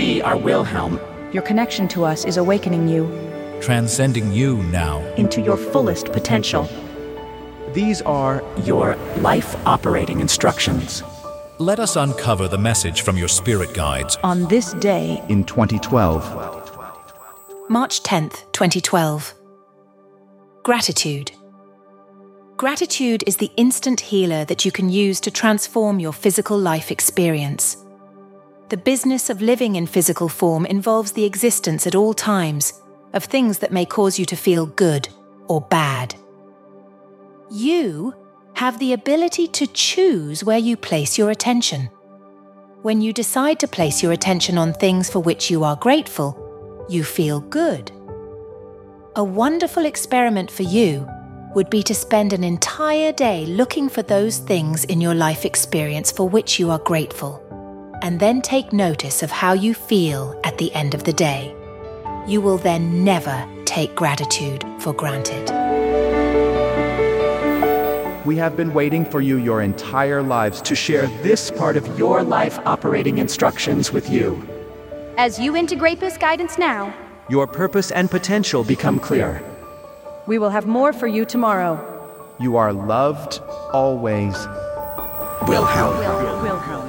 We are Wilhelm. Your connection to us is awakening you Transcending you now. into your fullest potential. These are Your life operating instructions. Let us uncover the message from your spirit guides. On this day, in 2012. March 10th, 2012. Gratitude. Gratitude is the instant healer that you can use to transform your physical life experience. The business of living in physical form involves the existence at all times of things that may cause you to feel good or bad. You have the ability to choose where you place your attention. When you decide to place your attention on things for which you are grateful, you feel good. A wonderful experiment for you would be to spend an entire day looking for those things in your life experience for which you are grateful, and then take notice of how you feel at the end of the day. You will then never take gratitude for granted. We have been waiting for you your entire lives to share This part of your life operating instructions with you. As you integrate this guidance now, your purpose and potential Become clear. we will have more for you tomorrow. You are loved always. Wilhelm. Wilhelm.